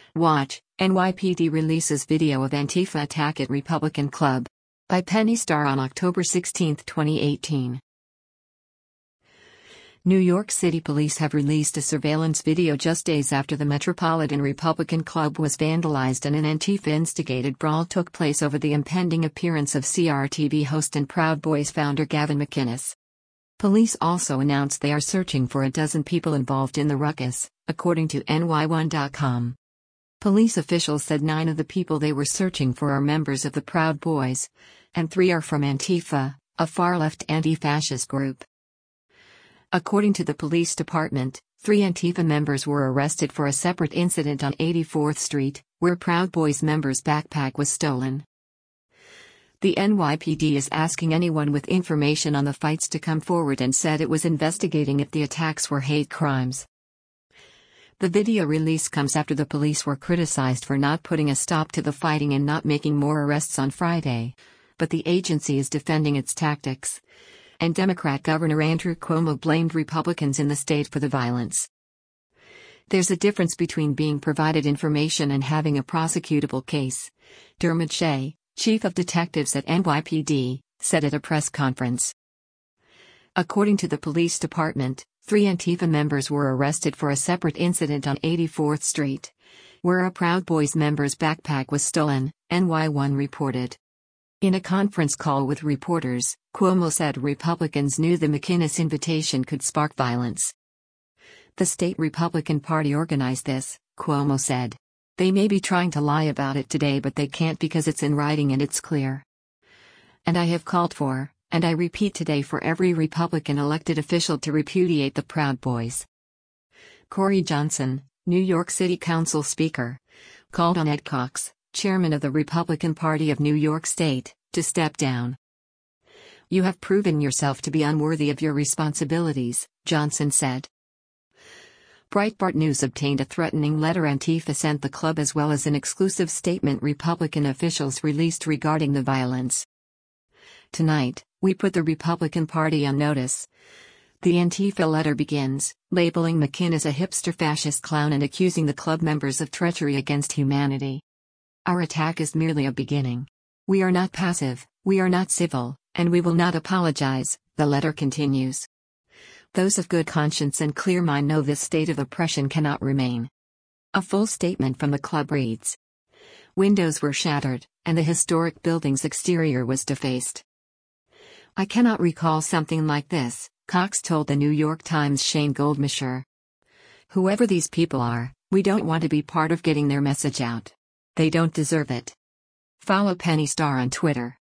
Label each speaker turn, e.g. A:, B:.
A: Watch, NYPD releases video of Antifa attack at Republican club. By Penny Starr on October 16, 2018. New York City police have released a surveillance video just days after the Metropolitan Republican Club was vandalized and an Antifa-instigated brawl took place over the impending appearance of CRTV host and Proud Boys founder Gavin McInnes. Police also announced they are searching for a dozen people involved in the ruckus, according to NY1.com. Police officials said 9 of the people they were searching for are members of the Proud Boys, and 3 are from Antifa, a far-left anti-fascist group. According to the police department, 3 Antifa members were arrested for a separate incident on 84th Street, where Proud Boys members' backpack was stolen. The NYPD is asking anyone with information on the fights to come forward and said it was investigating if the attacks were hate crimes. The video release comes after the police were criticized for not putting a stop to the fighting and not making more arrests on Friday, but the agency is defending its tactics. And Democrat Governor Andrew Cuomo blamed Republicans in the state for the violence. There's a difference between being provided information and having a prosecutable case, Dermot Shea, chief of detectives at NYPD, said at a press conference. According to the police department, 3 Antifa members were arrested for a separate incident on 84th Street, where a Proud Boys member's backpack was stolen, NY1 reported. In a conference call with reporters, Cuomo said Republicans knew the McInnes invitation could spark violence. The state Republican Party organized this, Cuomo said. They may be trying to lie about it today, but they can't because it's in writing and it's clear. And I have called for, and I repeat today, for every Republican elected official to repudiate the Proud Boys. Corey Johnson, New York City Council Speaker, called on Ed Cox, chairman of the Republican Party of New York State, to step down. You have proven yourself to be unworthy of your responsibilities, Johnson said. Breitbart News obtained a threatening letter Antifa sent the club as well as an exclusive statement Republican officials released regarding the violence. Tonight, we put the Republican Party on notice. The Antifa letter begins, labeling McInnes a hipster fascist clown and accusing the club members of treachery against humanity. Our attack is merely a beginning. We are not passive, we are not civil, and we will not apologize, the letter continues. Those of good conscience and clear mind know this state of oppression cannot remain. A full statement from the club reads. Windows were shattered, and the historic building's exterior was defaced. I cannot recall something like this, Cox told the New York Times' Shane Goldmischer. Whoever these people are, we don't want to be part of getting their message out. They don't deserve it. Follow Penny Starr on Twitter.